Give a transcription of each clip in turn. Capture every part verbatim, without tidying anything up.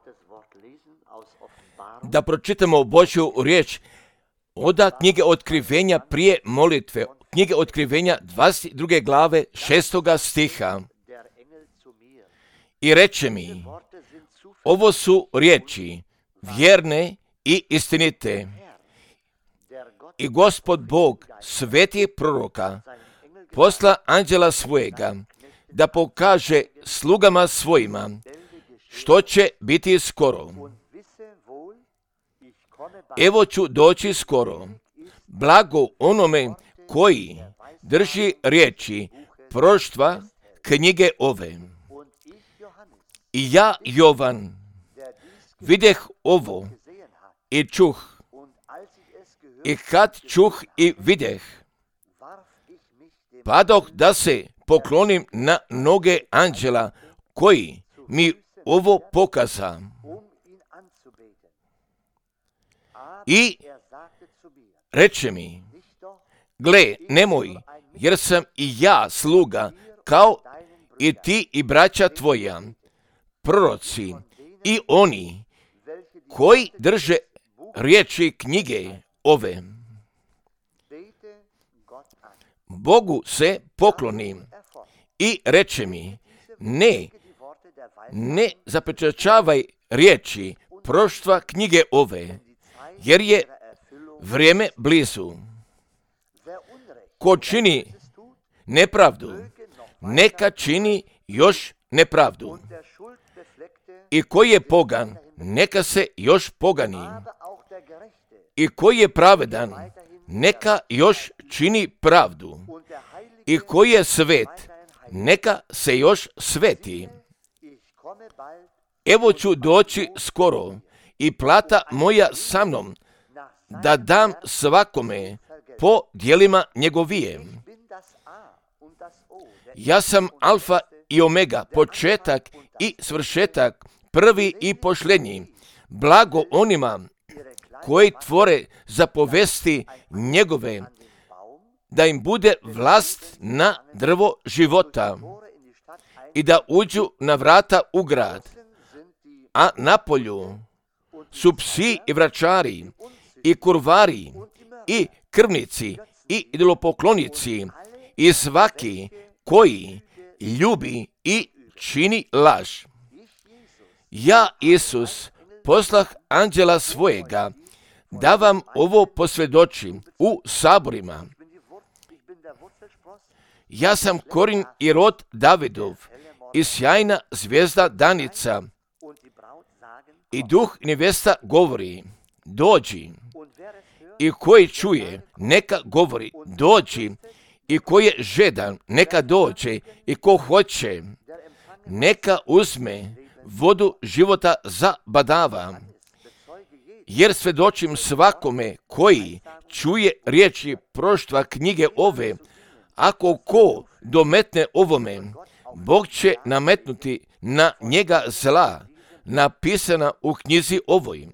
da pročitamo Božju riječ od knjige Otkrivenja prije molitve, knjige Otkrivenja dvadeset druge glave šestoga stiha. I reče mi, ovo su riječi vjerne i istinite. I Gospod Bog svetih proroka posla anđela svojega da pokaže slugama svojima što će biti skoro. Evo ću doći skoro. Blago onome koji drži riječi proroštva knjige ove. I ja, Jovan, videh ovo i čuh. I kad čuh i videh, padoh da se poklonim na noge anđela koji mi ovo pokaza. I reče mi, gle, nemoj, jer sam i ja sluga, kao i ti i braća tvoja, proroci i oni koji drže riječi knjige ove. Bogu se poklonim i reče mi, ne, ne zapečačavaj riječi proroštva knjige ove, jer je vrijeme blizu. Ko čini nepravdu, neka čini još nepravdu. I koji je pogan, neka se još pogani. I koji je pravedan, neka još čini pravdu. I koji je svet, neka se još sveti. Evo ću doći skoro i plata moja sa mnom, da dam svakome po djelima njegovije. Ja sam alfa i omega, početak i svršetak, prvi i posljednji. Blago onima koji tvore zapovesti njegove, da im bude vlast na drvo života i da uđu na vrata u grad, a na polju su psi i vračari i kurvari i krvnici i idolopoklonici i svaki koji ljubi i čini laž. Ja, Isus, poslah anđela svojega, da vam ovo posvjedočim u saborima. Ja sam korin i rod Davidov i sjajna zvijezda danica. I duh nevesta govori, dođi. I koji čuje, neka govori, dođi. I koji je žedan, neka dođe. I ko hoće, neka uzme vodu života za badava. Jer svjedočim svakome koji čuje riječi proroštva knjige ove, ako ko dometne ovome, Bog će nametnuti na njega zla, napisana u knjizi ovoj.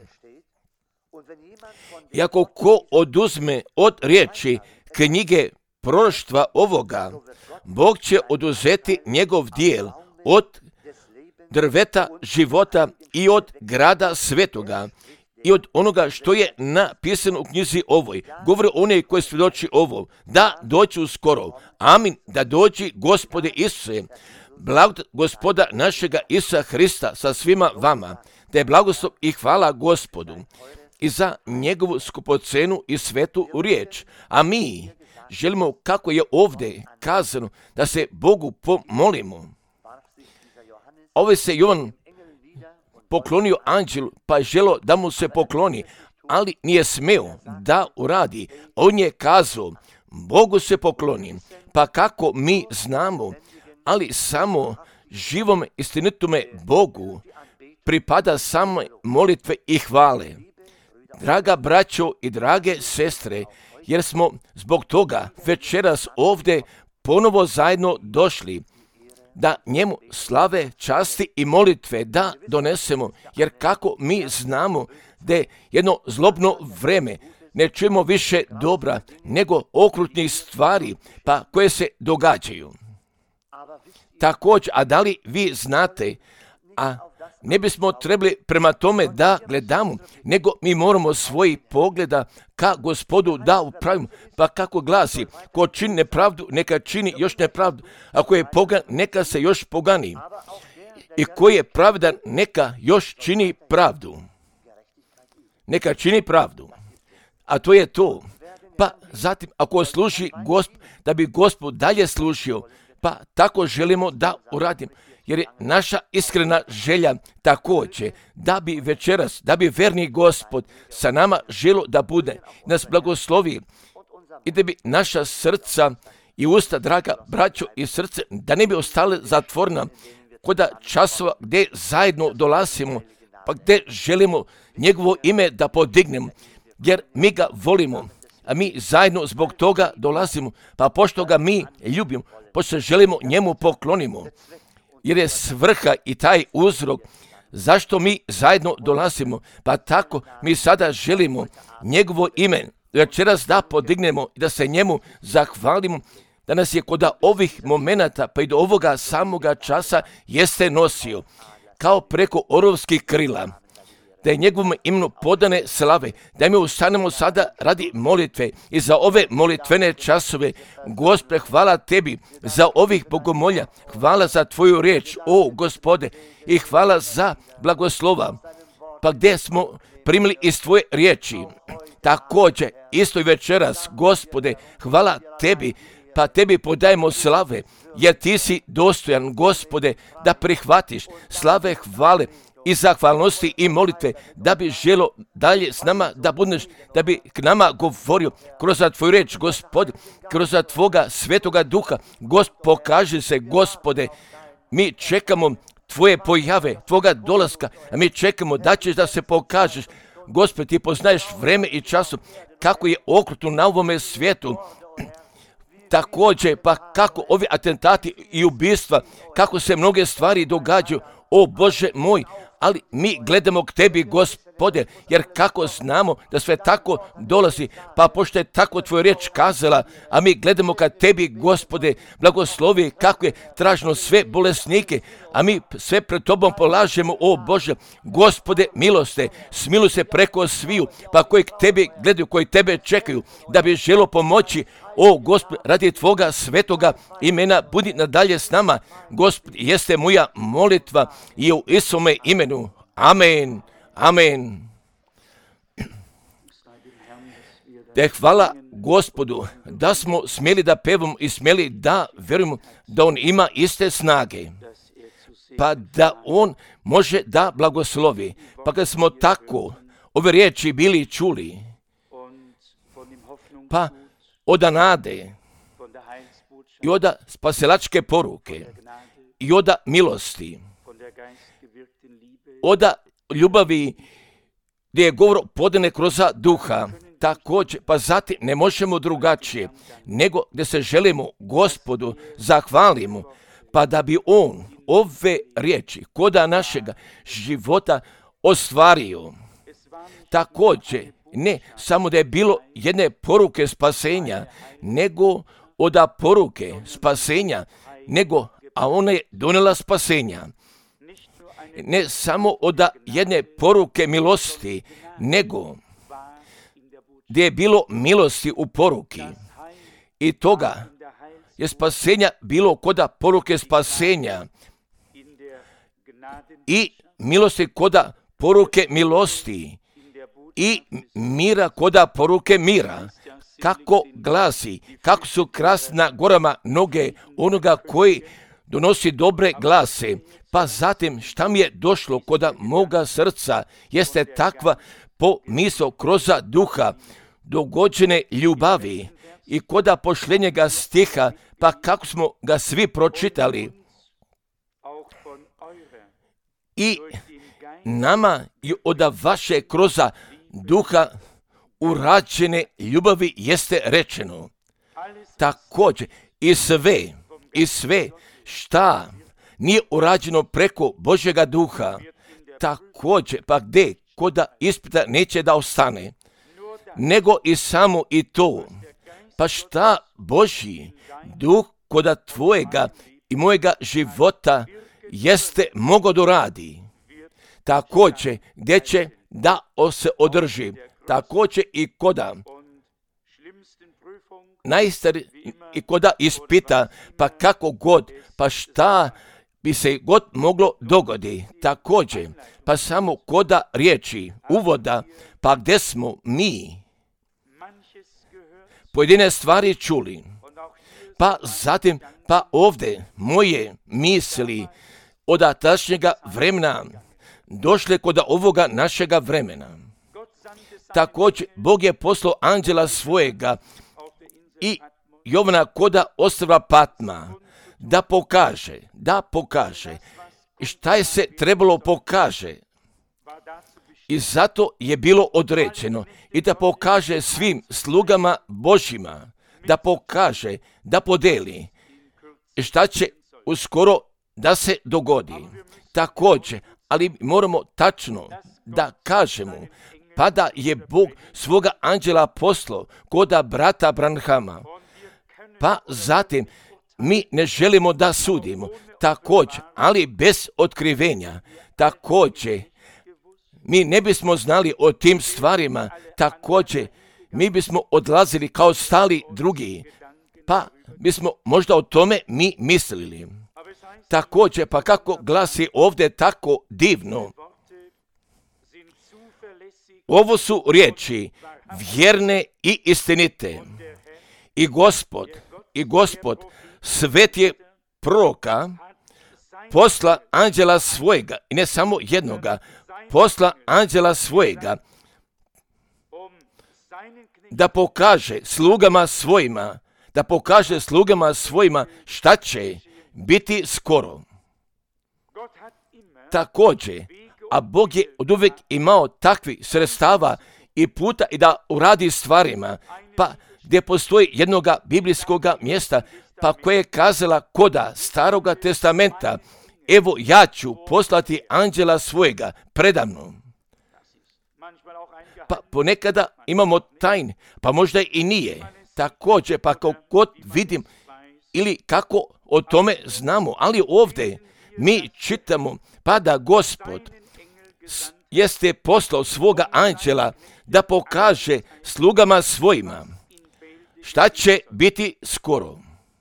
I ako ko oduzme od riječi knjige proroštva ovoga, Bog će oduzeti njegov dijel od drveta života i od grada svetoga i od onoga što je napisano u knjizi ovoj. Govori onaj koji svjedoči ovo, da dođu skoro. Amin, da dođi Gospode Isuse. Blagodat Gospoda našega Isusa Hrista sa svima vama, da je blagoslov i hvala Gospodu i za njegovu skupocenu i svetu riječ. A mi želimo, kako je ovdje kazano, da se Bogu pomolimo. Ovo se Jovan poklonio anđelu, pa je želo da mu se pokloni, ali nije smeo da uradi. On je kazao, Bogu se pokloni, pa kako mi znamo, ali samo živom istinitome Bogu pripada samo molitve i hvale. Draga braćo i drage sestre, jer smo zbog toga večeras ovdje ponovo zajedno došli, da njemu slave, časti i molitve da donesemo, jer kako mi znamo da je jedno zlobno vreme, ne čujemo više dobra nego okrutnih stvari, pa koje se događaju. Također, a da li vi znate, a ne bismo trebali prema tome da gledamo, nego mi moramo svojih pogleda ka Gospodu da upravimo. Pa kako glasi, ko čini nepravdu, neka čini još nepravdu, ako je pogan, neka se još pogani. I ko je pravedan, neka još čini pravdu. Neka čini pravdu. A to je to. Pa zatim, ako služi Gospod, da bi Gospod dalje služio, pa tako želimo da uradimo. Jer je naša iskrena želja također da bi večeras, da bi verni Gospod sa nama želo da bude, nas blagoslovi i da bi naša srca i usta, draga braćo i srce, da ne bi ostale zatvorena koda časova gdje zajedno dolazimo, pa gdje želimo njegovo ime da podignemo, jer mi ga volimo, a mi zajedno zbog toga dolazimo, pa pošto ga mi ljubimo, pošto želimo njemu poklonimo, jer je svrha i taj uzrok zašto mi zajedno dolazimo, pa tako mi sada želimo njegovo ime večeras da podignemo i da se njemu zahvalimo, da nas je kod ovih momenata pa i do ovoga samoga časa jeste nosio, kao preko orovskih krila, da je njegovom imenu podane slave, da mi ustanemo sada radi molitve i za ove molitvene časove. Gospode, hvala tebi za ovih bogomolja, hvala za tvoju riječ, o Gospode, i hvala za blagoslova, pa gdje smo primili iz tvoje riječi. Također, isto i večeras, Gospode, hvala tebi, pa tebi podajemo slave, jer ti si dostojan, Gospode, da prihvatiš slave, hvale i zahvalnosti i molitve, da bi želo dalje s nama da budeš, da bi k nama govorio kroz tvoju reč, Gospode, kroz tvoga svetoga duha. Gospod, pokaži se, Gospode, mi čekamo tvoje pojave, tvoga dolaska, a mi čekamo da ćeš da se pokažeš. Gospod, ti poznaješ vreme i času, kako je okrutno na ovome svijetu. Također, pa kako ovi atentati i ubistva, kako se mnoge stvari događaju, o Bože moj, ali mi gledamo k tebi, Gospode, jer kako znamo da sve tako dolazi, pa pošto je tako tvoja riječ kazala, a mi gledamo ka tebi, Gospode, blagoslovi kako je tražno sve bolesnike, a mi sve pred tobom polažemo, o Bože, Gospode, miloste, smiluj se preko sviju, pa koji k tebi gledaju, koji tebe čekaju, da bi želo pomoći, o Gospod, radi tvoga svetoga imena, budi nadalje s nama. Gospod, jeste moja molitva i u Isome imenu. Amen. Amen. Te hvala Gospodu da smo smjeli da pevamo i smjeli da verujemo da On ima iste snage, pa da On može da blagoslovi. Pa kad smo tako ove riječi bili čuli, pa od nade i od spasilačke poruke i od milosti, od ljubavi gdje je govor podane kroz duha, također, pa zatim ne možemo drugačije, nego gdje se želimo Gospodu zahvalimo, pa da bi On ove riječi koda našega života ostvario. Također, ne samo da je bilo jedne poruke spasenja, nego od poruke spasenja, nego, a ona je donela spasenja. Ne samo od jedne poruke milosti, nego gdje je bilo milosti u poruki. I toga je spasenja bilo koda poruke spasenja i milosti koda poruke milosti i mira koda poruke mira. Kako glasi, kako su krasna gorama noge onoga koji donosi dobre glase. Pa zatim šta mi je došlo koda moga srca jeste takva pomisao kroz duha dogođene ljubavi i koda pošljenjega stiha, pa kako smo ga svi pročitali. I nama i od vaše kroz duha urađene ljubavi jeste rečeno. Također i sve, i sve šta nije urađeno preko Božjega duha, također, pa gdje koda ispita neće da ostane, nego i samo i to. Pa šta Božji duh koda tvojega i mojega života jeste mogo da radi, također gdje će da se održi, također i koda najstari i koda ispita, pa kako god, pa šta bi se god moglo dogodi, također, pa samo koda riječi, uvoda, pa gdje smo mi pojedine stvari čuli, pa zatim, pa ovdje moje misli od tašnjega vremena došle kod ovoga našega vremena. Također, Bog je poslao anđela svojega i Jovana koda ostrva Patma, da pokaže, da pokaže šta je se trebalo pokaže. I zato je bilo određeno i da pokaže svim slugama Božjima, da pokaže, da podeli šta će uskoro da se dogodi. Također, ali moramo tačno da kažemo, pa da je Bog svoga anđela poslao koda brata Branhama, pa zatim mi ne želimo da sudimo, također, ali bez otkrivenja, također, mi ne bismo znali o tim stvarima, također, mi bismo odlazili kao stali drugi, pa bismo možda o tome mi mislili. Također, pa kako glasi ovdje tako divno, ovo su riječi vjerne i istinite. I Gospod, i Gospod, svet je proroka, posla anđela svojega, i ne samo jednoga, posla anđela svojega, da pokaže slugama svojima, da pokaže slugama svojima šta će biti skoro. Također, a Bog je od uvijek imao takvih sredstava i puta i da uradi stvarima, pa gdje postoji jednoga biblijskoga mjesta, pa koje je kazala koda Staroga testamenta, evo ja ću poslati anđela svojega predamnom. Pa ponekada imamo tajn, pa možda i nije. Također, pa kako god vidim ili kako o tome znamo, ali ovdje mi čitamo, pa da Gospod jeste poslao svoga anđela da pokaže slugama svojima šta će biti skoro.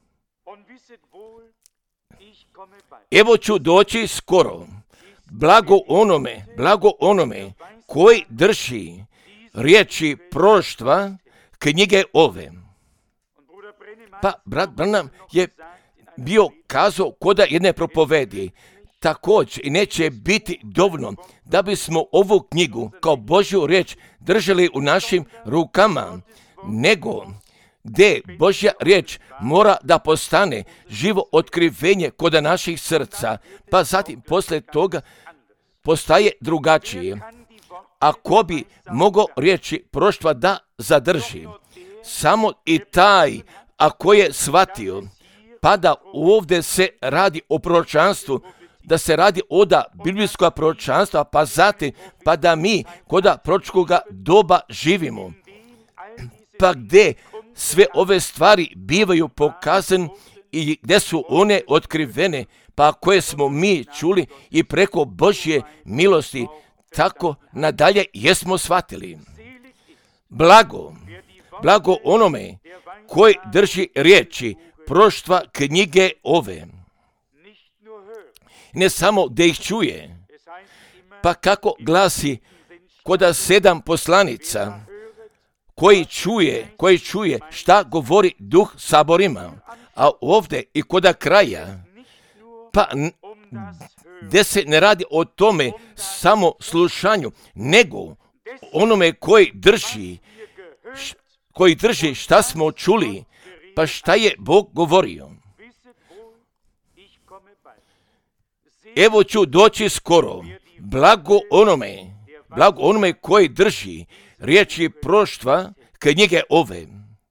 Evo ću doći skoro, blago onome, blago onome koji drži riječi proroštva knjige ove. Pa brat Branham je bio kazao koda jedne propovedi, također i neće biti dovoljno da bismo ovu knjigu kao Božju riječ držali u našim rukama, nego gdje Božja riječ mora da postane živo otkrivenje kod naših srca, pa zatim poslije toga postaje drugačije. Ako bi mogao riječi proroštva da zadrži, samo i taj ako je shvatio, pa da ovdje se radi o proročanstvu, da se radi oda biblijskog proročanstva, pa zatim, pa da mi koda proročkoga doba živimo, pa gdje sve ove stvari bivaju pokazane i gdje su one otkrivene, pa koje smo mi čuli i preko Božje milosti, tako nadalje jesmo shvatili. Blago, blago onome koji drži riječi proroštva knjige ove. Ne samo da ih čuje, pa kako glasi koda sedam poslanica, koji čuje, koji čuje šta govori duh saborima, a ovdje i koda kraja, pa gdje se ne radi o tome samo slušanju, nego onome koji drži, koji drži šta smo čuli, pa šta je Bog govorio. Evo ću doći skoro, blago onome, blago onome koji drži riječi proroštva knjige ove.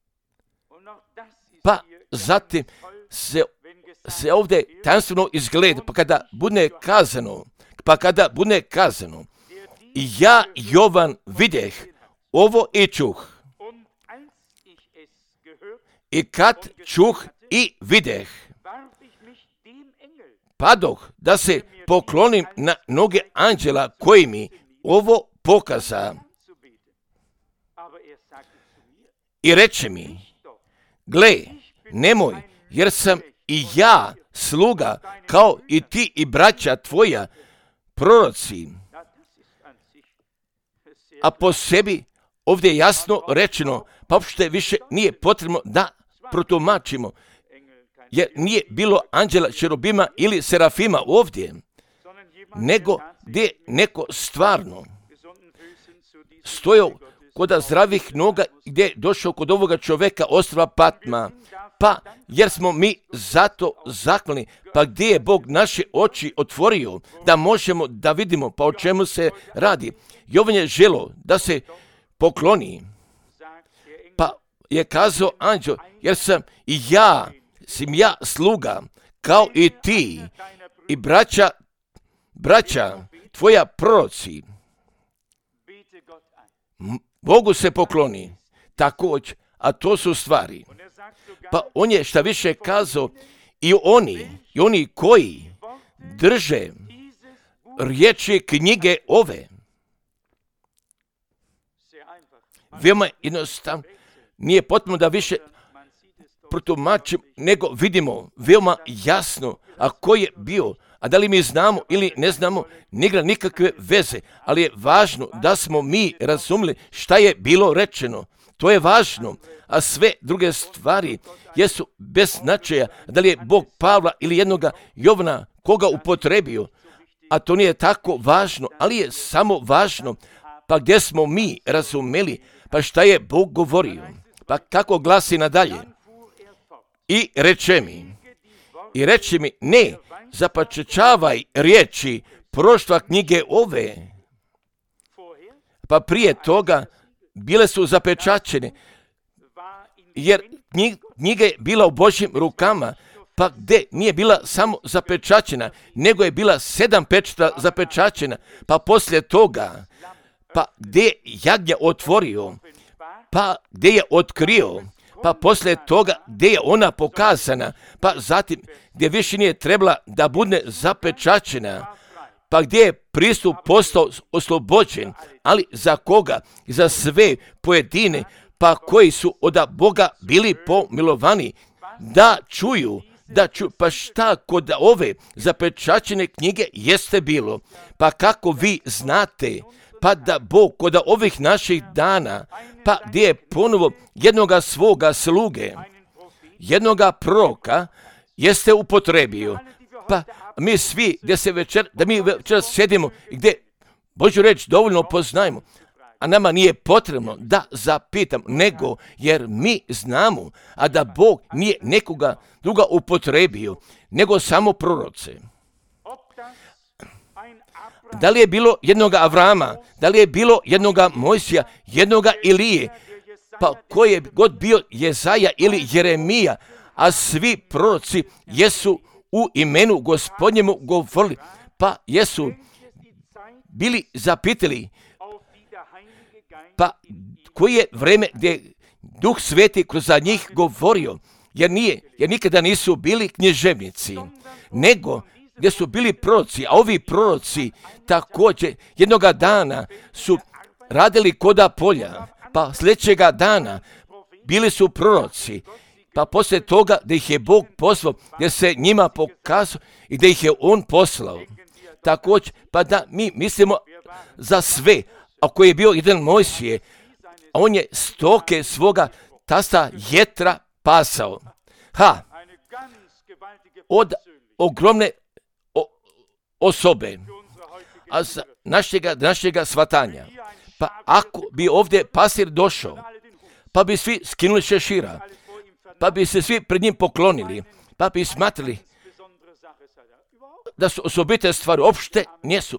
Pa zatim se, se ovdje tanstveno izgleda, pa kada bude kazano, pa kada bude kazano, ja Jovan videh ovo i čuh. I kad čuh i videh, padoh da se poklonim na noge anđela koji mi ovo pokaza. I reče mi, gle, nemoj, jer sam i ja sluga, kao i ti i braća tvoja, proroci. A po sebi ovdje je jasno rečeno, pa uopšte više nije potrebno da protumačimo, jer nije bilo anđela, čerubima ili serafima ovdje, nego gdje neko stvarno stojao kod zdravih noga, gdje je došao kod ovoga čoveka ostrva Patma, pa jer smo mi zato zaklani, pa gdje je Bog naše oči otvorio, da možemo da vidimo pa o čemu se radi. Jovan je želo da se pokloni, pa je kazao anđel, jer sam i ja, sam ja sluga, kao i ti, i braća, braća tvoja proroci. Bogu se pokloni, također, a to su stvari. Pa on je šta više kazao, i oni, i oni koji drže riječi knjige ove. Veoma jednostavno, nije potrebno da više protumačimo, nego vidimo veoma jasno, a ko je bio, a da li mi znamo ili ne znamo, ne igra nikakve veze, ali je važno da smo mi razumeli šta je bilo rečeno. To je važno, a sve druge stvari jesu bez značaja, da li je Bog Pavla ili jednoga Jovana koga upotrebio, a to nije tako važno, ali je samo važno, pa gdje smo mi razumeli, pa šta je Bog govorio, pa kako glasi nadalje. I reče mi, i reče mi, ne, zapačečavaj riječi proštva knjige ove. Pa prije toga bile su zapečačene, jer knjiga je bila u Božjim rukama, pa gdje nije bila samo zapečačena, nego je bila sedam pečata zapečačena, pa poslije toga, pa gdje je jagnja otvorio, pa gdje je otkrio, pa poslije toga gdje je ona pokazana, pa zatim gdje više nije trebala da bude zapečačena, pa gdje je pristup postao oslobođen, ali za koga? Za sve pojedine, pa koji su od Boga bili pomilovani, da čuju, da čuju, pa šta kod ove zapečačene knjige jeste bilo, pa kako vi znate, pa da Bog kod ovih naših dana, pa gdje je ponovo jednoga svoga sluge, jednoga proroka, jeste upotrebio. Pa mi svi, gdje se večer, da mi večer sjedimo, gdje Božju reč dovoljno poznajemo, a nama nije potrebno da zapitam, nego jer mi znamo, a da Bog nije nekoga druga upotrebio, nego samo proroce. Da li je bilo jednoga Avrama, da li je bilo jednoga Mojsija, jednoga Ilije, pa koji je god bio Jezaja ili Jeremija, a svi proroci jesu u imenu Gospodnjemu govorili, pa jesu bili zapitali, pa koji je vreme gdje Duh Sveti kroz za njih govorio, jer, nije, jer nikada nisu bili književnici, nego gdje su bili proroci, a ovi proroci također jednoga dana su radili koda polja, pa sljedećega dana bili su proroci, pa poslije toga da ih je Bog poslao, gdje se njima pokazao i da ih je On poslao. Također, pa da mi mislimo za sve, ako je bio jedan Mojsije, a on je stoke svoga tasta Jetra pasao. Ha, od ogromne o, osobe, a za našega, našega svatanja. Pa ako bi ovdje pastir došao, pa bi svi skinuli šešira, pa bi se svi pred njim poklonili, pa bi smatrali da su osobite stvari, uopšte nisu.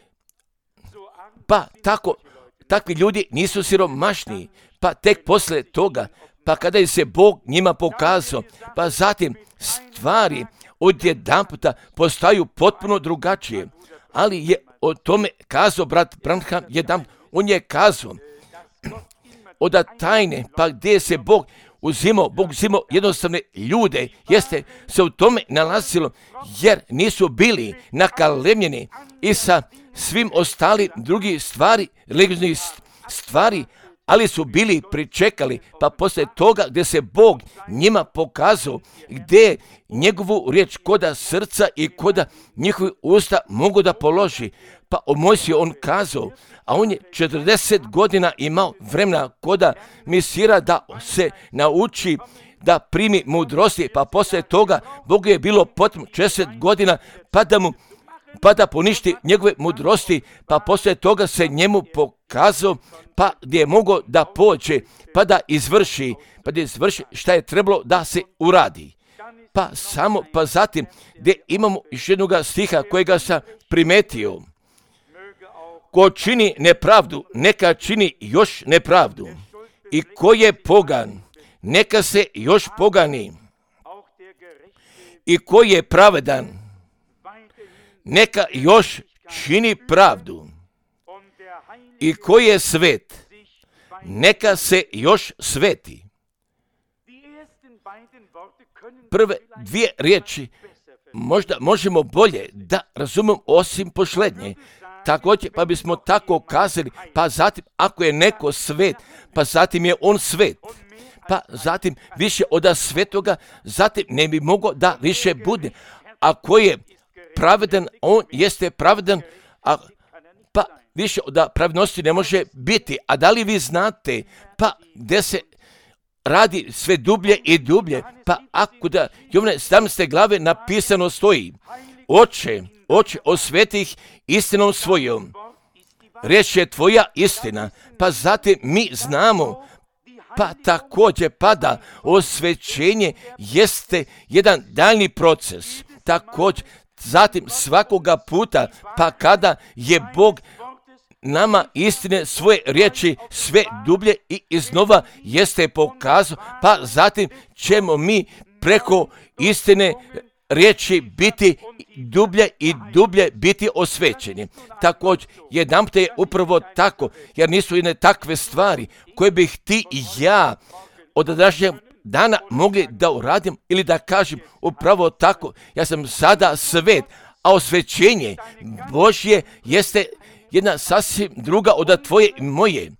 Pa tako, takvi ljudi nisu siromašni, pa tek poslije toga, pa kada je se Bog njima pokazao, pa zatim stvari odjedanputa postaju potpuno drugačije. Ali je o tome kazao brat Branham jedan, on je kazao od tajne, pa gdje se Bog uzimao, Bog uzimao jednostavne ljude, jeste se u tome nalazilo, jer nisu bili nakalemljeni i sa svim ostali drugi stvari, religioznih stvari, ali su bili pričekali, pa poslije toga gdje se Bog njima pokazao, gdje njegovu riječ koda srca i koda njihovi usta mogu da položi. Pa o Mojsiju on kazao, a on je četrdeset godina imao vremena koda misira da se nauči da primi mudrosti, pa poslije toga Bogu je bilo potrebno četrdeset godina pa da mu pa da poništi njegove mudrosti, pa poslije toga se njemu pokazao, pa gdje je mogao da pođe, pa da izvrši, pa da izvrši šta je trebalo da se uradi. Pa samo, pa zatim, gdje imamo još jednog stiha kojega sam primetio. Ko čini nepravdu, neka čini još nepravdu. I ko je pogan, neka se još pogani. I ko je pravedan, neka još čini pravdu. I ko je svet, neka se još sveti. Prve dvije riječi možda možemo bolje da razumemo osim posljednje. Također, pa bismo tako kazali, pa zatim ako je neko svet, pa zatim je on svet. Pa zatim više od svetoga, zatim ne bi mogao da više bude. Ako je pravedan, on jeste pravedan, a pa više od pravednosti ne može biti. A da li vi znate, pa gdje se radi sve dublje i dublje, pa ako da Jovane sedamnaeste glave napisano stoji, Oče, Oče, osveti ih istinom svojom, riječ je tvoja istina, pa zatim mi znamo, pa također pada osvećenje jeste jedan daljni proces, također zatim svakoga puta, pa kada je Bog nama istine svoje riječi sve dublje i iznova jeste pokazao, pa zatim ćemo mi preko istine riječi biti dublje i dublje biti osvećeni. Također, jedanput je upravo tako, jer nisu jedne takve stvari koje bih ti i ja od današnjeg dana mogli da uradim ili da kažem upravo tako, ja sam sada svet, a osvećenje Božje jeste jedna sasvim druga od tvoje i moje,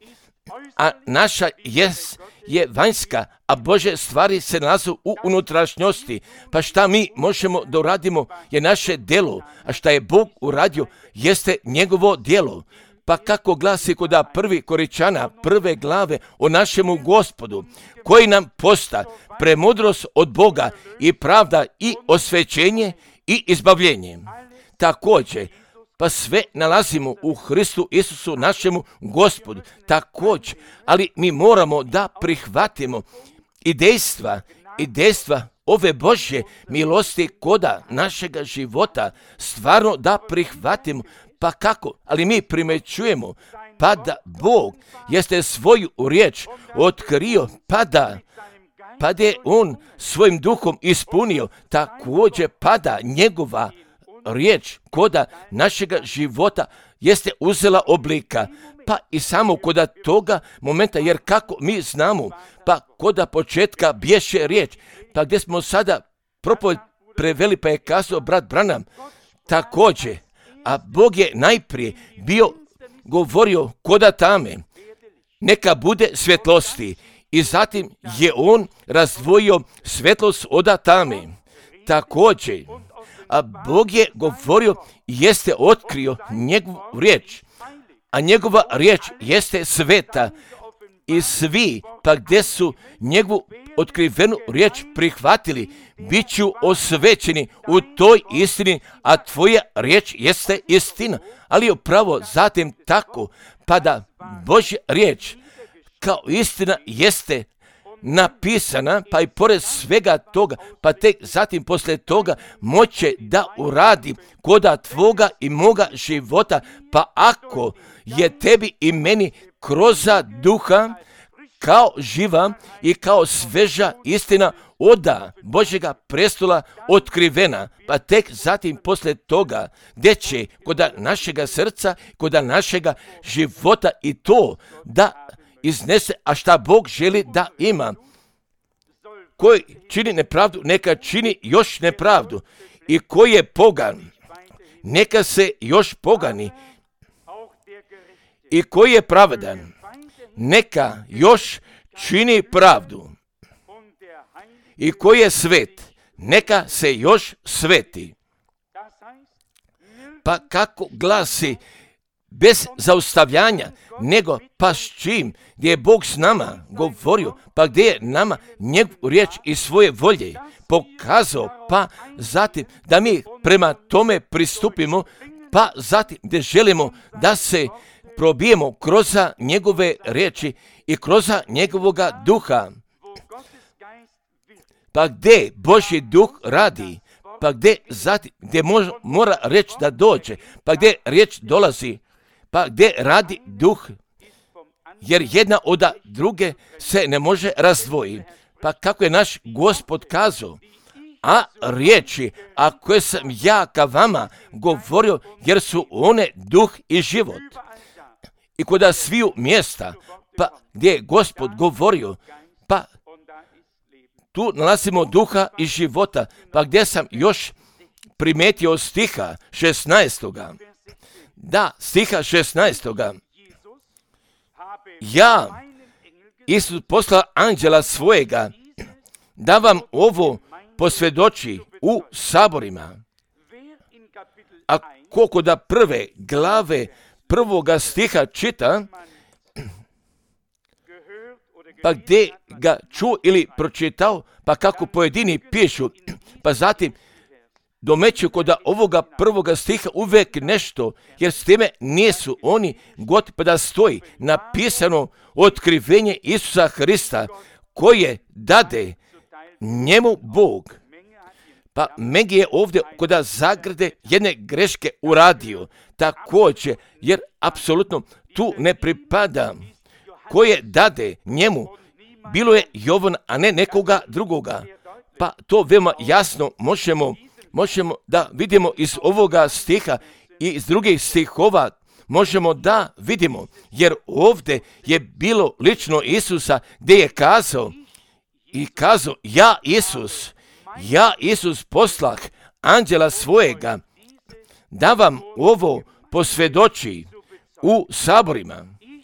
a naša jes, je vanjska, a Božje stvari se nalaze u unutrašnjosti. Pa šta mi možemo da uradimo je naše djelo, a šta je Bog uradio jeste njegovo djelo. Pa kako glasi kod prvi Koričana prve glave o našemu Gospodu, koji nam posta premudrost od Boga i pravda i osvećenje i izbavljenje. Također, pa sve nalazimo u Hristu Isusu našemu Gospodu, također, ali mi moramo da prihvatimo i dejstva, i dejstva ove Božje milosti koda našega života, stvarno da prihvatimo. Pa kako? Ali mi primećujemo, pa da Bog jeste svoju riječ otkrio, pa da, pa da je On svojim duhom ispunio, također pa da njegova riječ koda našega života jeste uzela oblika, pa i samo koda toga momenta, jer kako mi znamo, pa koda početka bješe riječ, pa gdje smo sada propoved preveli, pa je kazao brat Branham, također, a Bog je najprije bio govorio koda tame, neka bude svjetlosti, i zatim je on razdvojio svjetlost od tame. Također, a Bog je govorio, jeste otkrio njegovu riječ, a njegova riječ jeste sveta, i svi, pa gdje su njegovu otkrivenu riječ prihvatili, bit ću osvećeni u toj istini, a tvoja riječ jeste istina. Ali upravo zatim tako, pa da Božja riječ kao istina jeste napisana, pa i pored svega toga, pa tek zatim poslije toga moće da uradi koda tvoga i moga života, pa ako je tebi i meni kroz duha kao živa i kao sveža istina oda Božjega prestola otkrivena, pa tek zatim poslije toga gdje će koda našega srca, koda našega života i to da iznese, a šta Bog želi da ima. koji čini nepravdu, neka čini još nepravdu. I koji je pogan, neka se još pogani. I koji je pravedan, neka još čini pravdu. I koji je svet, neka se još sveti. Pa kako glasi, bez zaustavljanja, nego pa s čim, gdje je Bog s nama govorio, pa gdje je nama njegovu riječ i svoje volje pokazao, pa zatim da mi prema tome pristupimo, pa zatim gdje želimo da se probijemo kroz njegove riječi i kroz njegovoga duha. Pa gdje Božji duh radi, pa gdje zatim, gdje može, mora reći da dođe, pa gdje riječ dolazi, pa gdje radi duh, jer jedna od druge se ne može razdvojiti. Pa kako je naš Gospod kazao, a riječi, a koje sam ja ka vama govorio, jer su one duh i život. I kod sviju mjesta, pa gdje je Gospod govorio, pa tu nalazimo duha i života, pa gdje sam još primetio stiha šesnaestoga. Da, stiha šesnaestoga. Ja, Isus poslao anđela svojega, da vam ovo posvjedoči u saborima. A koliko da prve glave prvoga stiha čita, pa gdje ga čuo ili pročitao, pa kako pojedini pišu, pa zatim domeću kod ovoga prvoga stiha uvijek nešto, jer s time nisu oni gotovi, pa da stoji napisano otkrivenje Isusa Hrista, koje dade njemu Bog. Pa Megi je ovdje kod zagrade jedne greške uradio, također, jer apsolutno tu ne pripada, koje dade njemu, bilo je Jovan, a ne nekoga drugoga. Pa to veoma jasno možemo, možemo da vidimo iz ovoga stiha i iz drugih stihova, možemo da vidimo, jer ovdje je bilo lično Isusa gdje je kazao, i kazao, ja Isus, ja Isus poslah anđela svojega, da vam ovo posvjedoči u saborima.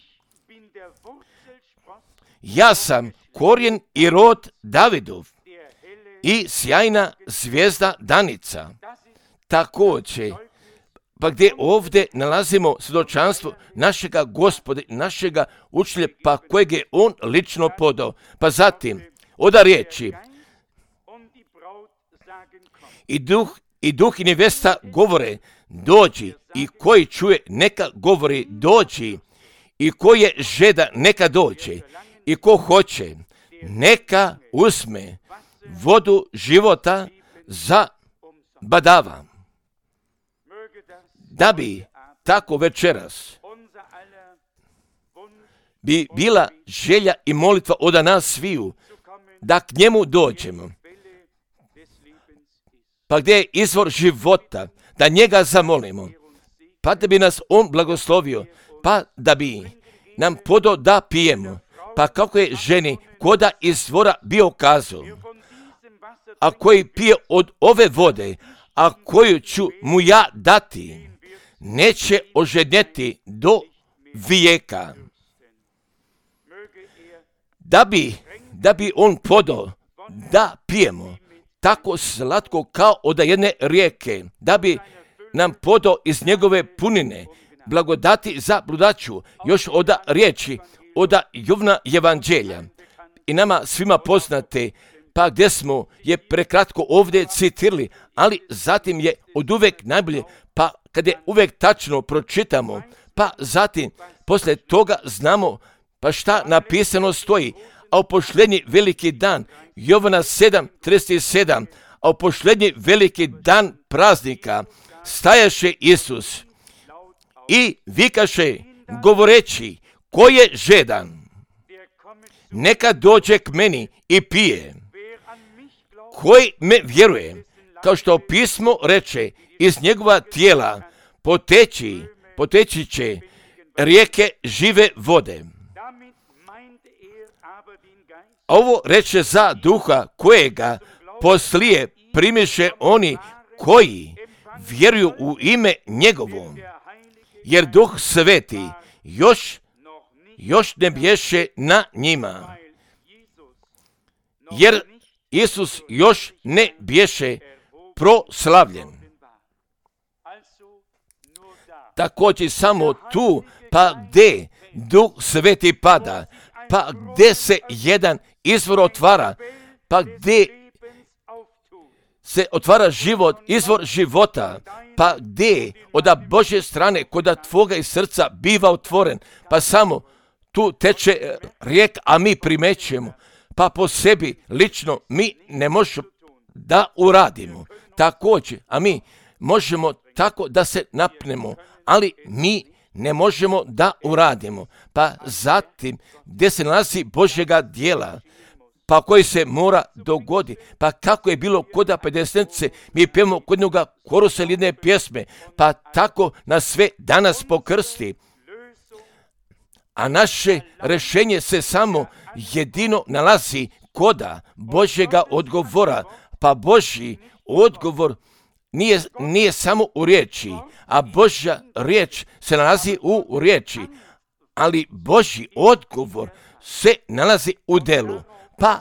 Ja sam korijen i rod Davidov i sjajna zvijezda danica. Također, pa gdje ovdje nalazimo svjedočanstvo našega Gospoda, našega učitelja, pa kojeg je on lično podao. Pa zatim, oda riječi, i duh i duh i nevesta govore, dođi, i koji čuje, neka govori, dođi, i ko je žeda, neka dođe, i ko hoće, neka usme vodu života za badava. Da bi tako večeras bi bila želja i molitva od nas sviju, da k njemu dođemo. Pa gdje je izvor života, da njega zamolimo, pa da bi nas on blagoslovio, pa da bi nam podao da pijemo, pa kako je ženi koda izvora bio kazao, a koji pije od ove vode, a koju ću mu ja dati, neće ožednjeti do vijeka. Da bi, da bi on podao da pijemo tako slatko kao od jedne rijeke, da bi nam podao iz njegove punine blagodati za bludaču, još od riječi, od Jovna evanđelja. I nama svima poznate, pa gdje smo je prekratko ovdje citirali, ali zatim je od uvijek najbolje, pa kad je uvijek tačno pročitamo, pa zatim poslije toga znamo pa šta napisano stoji. A u posljednji veliki dan, Jovana sedam trideset sedam, a u posljednji veliki dan praznika stajaše Isus i vikaše govoreći, ko je žedan, neka dođe k meni i pije. Koji me vjeruje, kao što pismo reče, iz njegova tijela poteći, poteći će rijeke žive vode. Ovo reče za duha kojega poslije primiše oni koji vjeruju u ime njegovo, jer Duh Sveti još, još ne bješe na njima, jer Isus još ne bješe proslavljen. Također samo tu, pa gdje Duh Sveti pada, pa gdje se jedan izvor otvara, pa gdje se otvara život, izvor života, pa gdje od Božje strane kod tvoga i srca biva otvoren, pa samo tu teče rijek, a mi primećujemo, pa po sebi lično mi ne možemo da uradimo. Također, a mi možemo tako da se napnemo, ali mi ne možemo da uradimo. Pa zatim, gdje se nalazi Božjega dijela, pa koji se mora dogoditi, pa kako je bilo kod pedesetnice, mi pijemo kod njega korusa ili jedne pjesme, pa tako nas sve danas pokrsti. A naše rješenje se samo jedino nalazi koda Božjega odgovora, pa Božji odgovor nije, nije samo u riječi, a Božja riječ se nalazi u, u riječi, ali Božji odgovor se nalazi u delu. Pa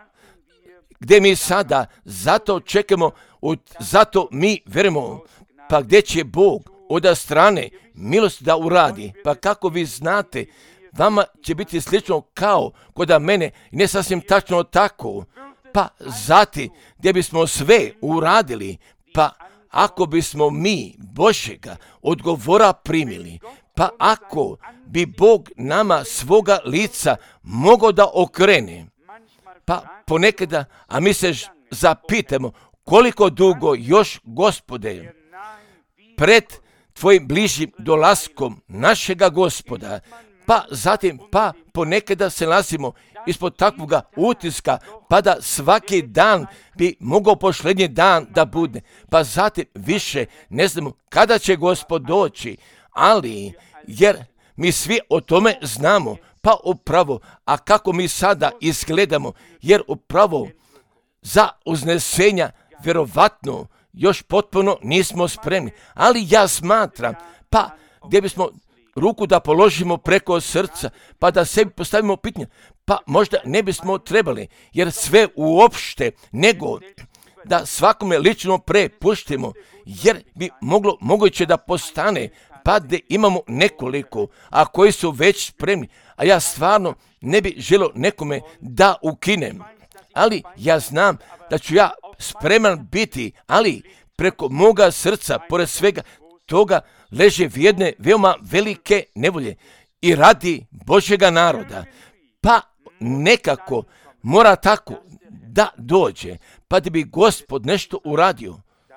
gdje mi sada zato čekamo, zato mi vjerujemo, pa gdje će Bog od strane milosti da uradi, pa kako vi znate, vama će biti slično kao kod mene, ne sasvim tačno tako, pa zati gdje bismo sve uradili, pa ako bismo mi Božjega odgovora primili, pa ako bi Bog nama svoga lica mogao da okrene, pa ponekada, a mi se zapitamo koliko dugo još, Gospode, pred tvojim bližim dolaskom našega Gospoda, pa zatim, pa ponekada se nalazimo ispod takvoga utiska, pa da svaki dan bi mogao posljednji dan da bude, pa zatim više ne znamo kada će Gospod doći, ali jer mi svi o tome znamo, pa upravo, a kako mi sada izgledamo, jer upravo za uznesenja vjerovatno još potpuno nismo spremni, ali ja smatram, pa gdje bismo ruku da položimo preko srca, pa da sebi postavimo pitanje, pa možda ne bismo trebali, jer sve uopšte, nego da svakome lično prepuštimo, jer bi moglo moguće da postane, pa da imamo nekoliko, a koji su već spremni, a ja stvarno ne bi želio nekome da ukinem, ali ja znam da ću ja spreman biti, ali preko moga srca, pored svega toga, leže vrijedne veoma velike nevolje i radi Božjega naroda, pa nekako mora tako da dođe, pa da bi Gospod nešto uradio,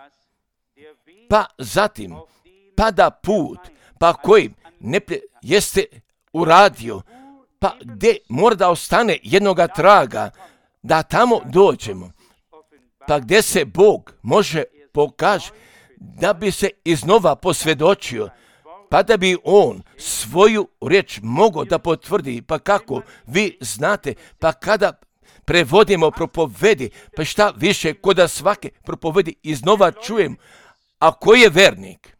pa zatim, pa da put, pa koji ne jeste uradio, pa gdje mora da ostane jednoga traga, da tamo dođemo, pa gdje se Bog može pokaže, da bi se iznova posvjedočio, pa da bi on svoju riječ mogao da potvrdi, pa kako vi znate, pa kada prevodimo propovedi, pa šta više kod svake propovedi iznova čujem, a koji je vernik,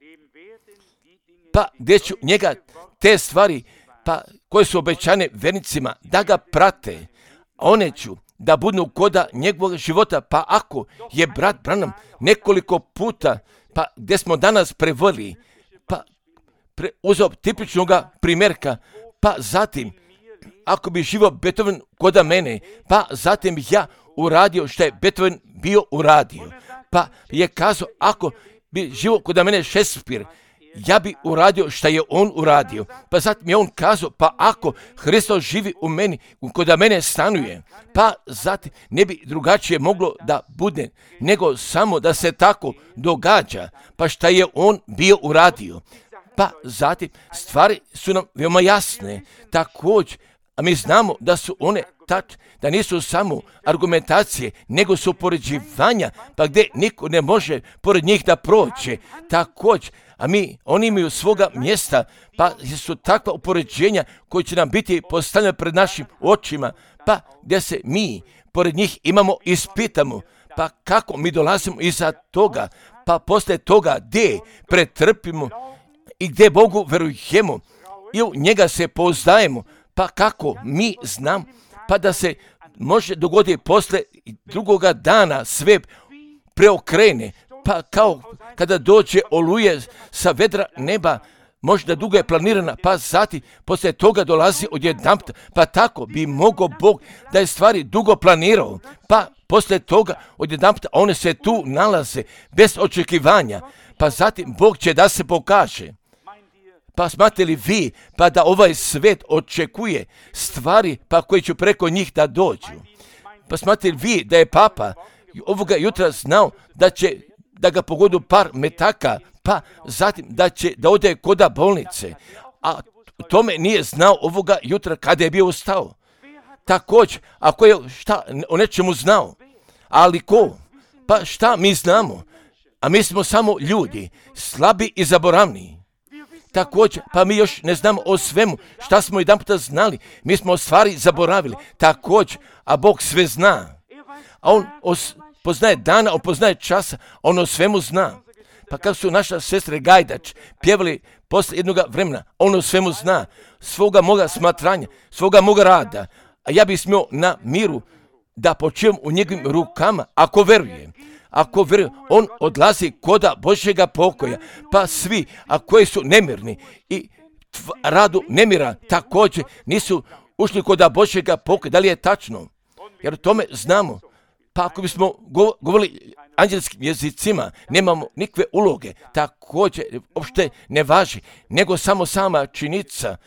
pa gdje ću njega te stvari, pa koje su obećane vernicima, da ga prate, one ću da budu koda njegovog života, pa ako je brat Branham nekoliko puta, pa gdje smo danas prevodili, pa pre, uzeo tipičnog primjerka, pa zatim, ako bi živo Beethoven koda mene, pa zatim ja uradio što je Beethoven bio uradio, pa je kazao, ako bi živo koda mene Shakespeare, ja bi uradio što je on uradio. Pa zatim je on kazao, pa ako Hristos živi u meni, kod mene stanuje, pa zatim ne bi drugačije moglo da bude, nego samo da se tako događa, pa što je on bio uradio. Pa zatim stvari su nam veoma jasne, također, a mi znamo da su one tač, da nisu samo argumentacije, nego su poređivanja, pa gdje niko ne može pored njih da prođe, također, a mi, oni imaju svoga mjesta, pa su takva upoređenja koji će nam biti postavljena pred našim očima, pa gdje se mi pored njih imamo i ispitamo, pa kako mi dolazimo iza toga, pa poslije toga gdje pretrpimo i gdje Bogu verujemo i u njega se pouzdajemo, pa kako mi znam, pa da se može dogoditi poslije drugoga dana sve preokrene, pa kao kada dođe oluje sa vedra neba, možda dugo je planirana, pa zatim poslije toga dolazi odjedanput, pa tako bi mogao Bog da je stvari dugo planirao, pa poslije toga odjedanput one se tu nalaze bez očekivanja, pa zatim Bog će da se pokaže. Pa smatrate li vi, pa da ovaj svet očekuje stvari, pa koji će preko njih da dođu? Pa smatrate li vi da je Papa ovoga jutra znao da će da ga pogodu par metaka, pa zatim da će da ode koda bolnice, a tome nije znao ovoga jutra kada je bio ustao? Također, ako je šta o nečemu znao, ali ko? Pa šta mi znamo? A mi smo samo ljudi, slabi i zaboravni. Također, pa mi još ne znamo o svemu šta smo jedan puta znali, mi smo o stvari zaboravili. Također, a Bog sve zna. A On os, poznaje dana, On poznaje časa, On o svemu zna. Pa kako su naša sestre Gajdač pjevali posle jednog vremena, On o svemu zna, svoga moga smatranja, svoga moga rada, a ja bih smio na miru da počivam u njegovim rukama, ako verujem. Ako vjeruje, on odlazi koda Božjega pokoja, pa svi, a koji su nemirni i tv, radu nemira također nisu ušli koda Božjega pokoja. Da li je tačno? Jer o tome znamo. Pa ako bismo govorili anđelskim jezicima, nemamo nikakve uloge, također uopšte ne važi, nego samo sama činjenica.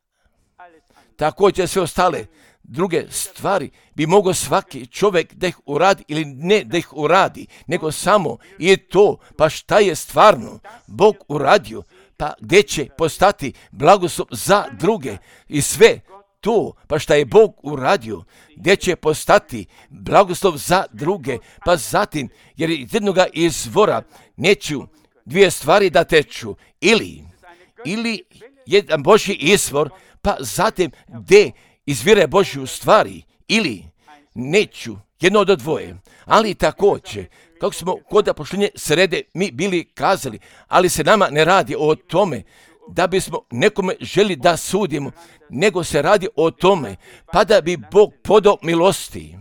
Također sve ostale druge stvari bi mogao svaki čovjek da ih uradi ili ne da ih uradi, nego samo i to, pa šta je stvarno Bog uradio, pa gdje će postati blagoslov za druge i sve to, pa šta je Bog uradio, gdje će postati blagoslov za druge, pa zatim, jer iz jednoga izvora neću dvije stvari da teču, ili, ili jedan Božji izvor, pa zatim gdje izvire Božju stvari, ili neću, jedno od dvoje, ali također, kako smo kod pošljenje srede mi bili kazali, ali se nama ne radi o tome da bismo nekome želi da sudimo, nego se radi o tome, pa da bi Bog podao milosti,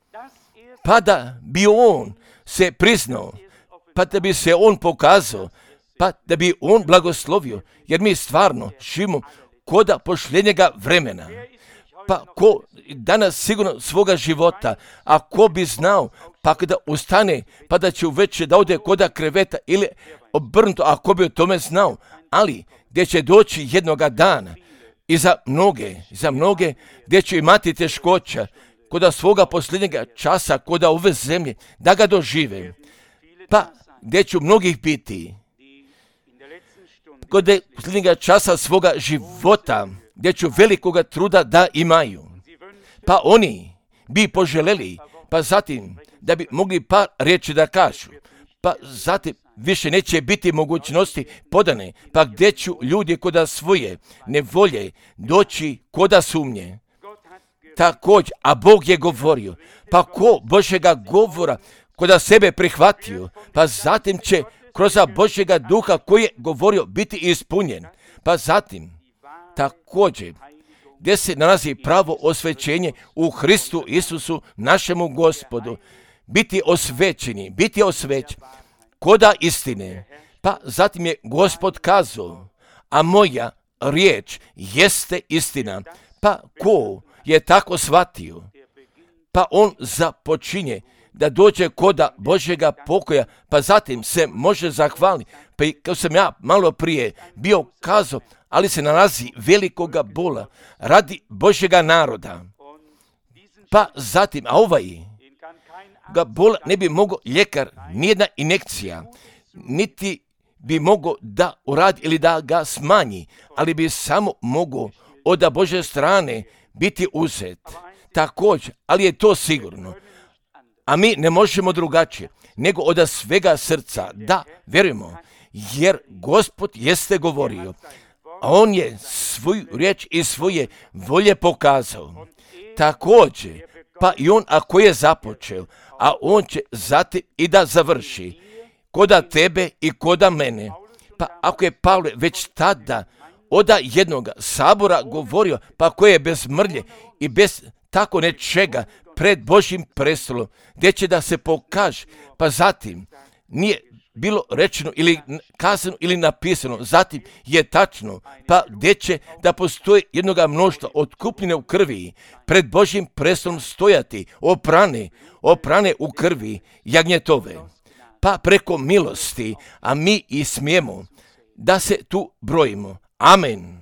pa da bi On se priznao, pa da bi se On pokazao, pa da bi On blagoslovio, jer mi stvarno živimo koda pošljenjega vremena. Pa ko danas sigurno svoga života, a ko bi znao, pa kada ustane, pa da će uveče da ode koda kreveta ili obrnuto, a ko bi o tome znao, ali gdje će doći jednoga dana i za mnoge, za mnoge gdje će imati teškoća koda svoga posljednjega časa, koda ove zemlje, da ga dožive, pa gdje će mnogih biti, koda posljednjega časa svoga života, gdje će velikoga truda da imaju. Pa oni bi poželjeli, pa zatim da bi mogli par riječi da kažu, pa zatim više neće biti mogućnosti podane, pa gdje ću ljudi koda svoje nevolje doći koda sumnje. Također, a Bog je govorio, pa ko Božjega govora koda sebe prihvatio, pa zatim će kroz Božjega duha koji je govorio biti ispunjen, pa zatim također, gdje se nalazi pravo osvećenje u Hristu Isusu, našemu Gospodu, biti osvećeni, biti osvećeni, koda istine. Pa zatim je Gospod kazao, a moja riječ jeste istina. Pa ko je tako shvatio, pa on započinje da dođe koda Božjega pokoja, pa zatim se može zahvaliti. Pa i kao sam ja malo prije bio kazao, ali se nalazi velikoga bola radi Božjega naroda. Pa zatim, a ovaj ga bola ne bi mogao ljekar, nijedna injekcija, niti bi mogao da uradi ili da ga smanji, ali bi samo mogao od Božje strane biti uzet. Također, ali je to sigurno. A mi ne možemo drugačije, nego od svega srca da vjerujemo, jer Gospod jeste govorio, a on je svoju riječ i svoje volje pokazao. Također, pa i on ako je započeo, a on će zatim i da završi, koda tebe i koda mene. Pa ako je Pavle već tada oda jednog sabora govorio, pa koje je bez mrlje i bez tako nečega pred Božjim prestolom, gdje će da se pokaže, pa zatim nije bilo rečeno ili kazano ili napisano, zatim je tačno, pa gdje će da postoji jednoga mnoštva otkupljene u krvi, pred Božjim prestolom stojati, oprane, oprane u krvi jagnjetove. Pa preko milosti, a mi i smijemo da se tu brojimo. Amen.